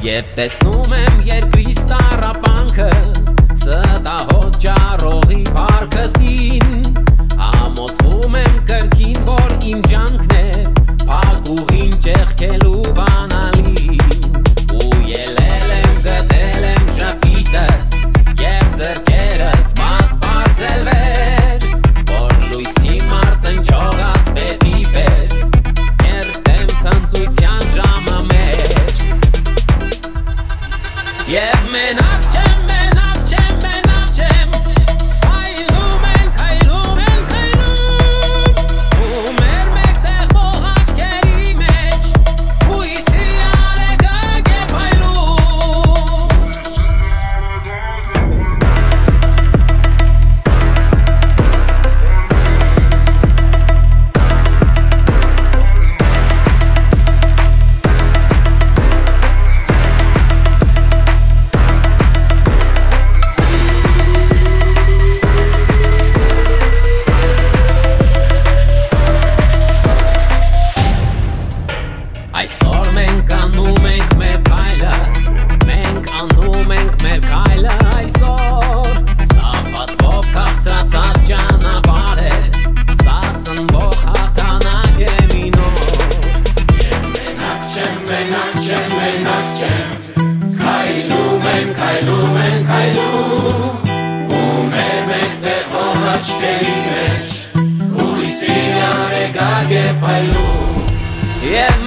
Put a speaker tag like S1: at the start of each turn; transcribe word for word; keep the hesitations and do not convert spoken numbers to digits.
S1: Երբ տեսնում եմ երկրիս տառապանքը Ստահոտ ջարողի պարքսին Համոզվում եմ կրկին, որ իմ ջանքն է Փակ ուղին ճեղքելու բանալին Ու ելել եմ, գտել եմ ժպիտս Եվ ձեռքերս բաց պարզելվեր Որ լույսի մարտնչող ասպետի պես Կերտեմ ցնծության ժամը մեր Եվ մենակ չեմ, մենակ չեմ, մենակ չեմ Քայլում են, քայլում են, քայլում Ու մեր մեկտեղող աչքերի մեջ Հույսի արեգակ է փայլում Այսօր մենք անում ենք մեր քայլը Մենք անում ենք մեր քայլը այսօր Սա պատվով քաղցրացած ճանապարհ է Սա ծնվող հաղթանակ է մի նոր Եվ մենակ չեմ, մենակ չեմ, մենակ չեմ Քայլում ենք, քայլում ենք, քայլում Ու մեր մեկտեղող աչքերի մեջ Հույսի արեգակ է փայլում Եվ